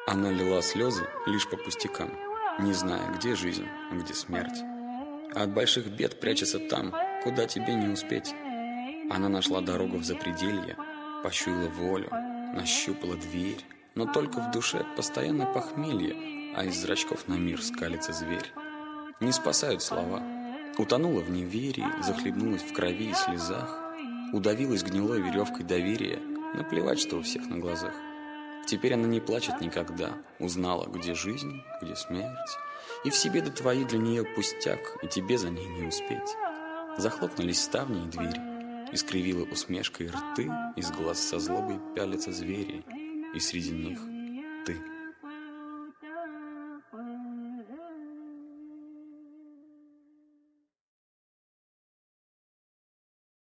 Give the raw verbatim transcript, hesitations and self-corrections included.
Она лила слезы лишь по пустякам, не зная, где жизнь, а где смерть. А от больших бед прячется там, куда тебе не успеть. Она нашла дорогу в запределье, почуяла волю, нащупала дверь. Но только в душе постоянно похмелье, а из зрачков на мир скалится зверь. Не спасают слова. Утонула в неверии, захлебнулась в крови и слезах, удавилась гнилой веревкой доверия. Наплевать, что у всех на глазах. Теперь она не плачет никогда. Узнала, где жизнь, где смерть. И все беды твои для нее пустяк, и тебе за ней не успеть. Захлопнулись ставни и двери, искривила усмешкой рты, из глаз со злобой пялятся звери, и среди них ты.